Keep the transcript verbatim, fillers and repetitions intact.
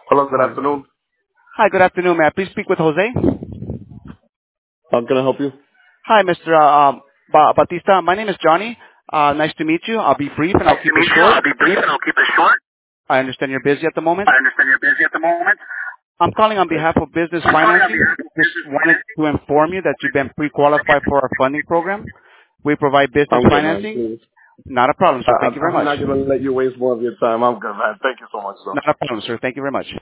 Hello, good afternoon. Hi, good afternoon. May I please speak with Jose? How can I help you? Hi, Mister Uh, um, ba- Batista. My name is Johnny. Uh, nice to meet you. I'll be brief and I'll Nice to keep it meet you. short. I'll be brief and I'll keep it short. I understand you're busy at the moment. I understand you're busy at the moment. I'm calling on behalf of Business I'm calling on Financing. behalf of Just business wanted financing. to inform you that you've been pre-qualified for our funding program. We provide business I'm good, man. financing. Please. Not a problem, I, sir. I, Thank you very I'm much. not going to let you waste more of your time. I'm good, man. Thank you so much, sir. Not a problem, sir. Thank you very much.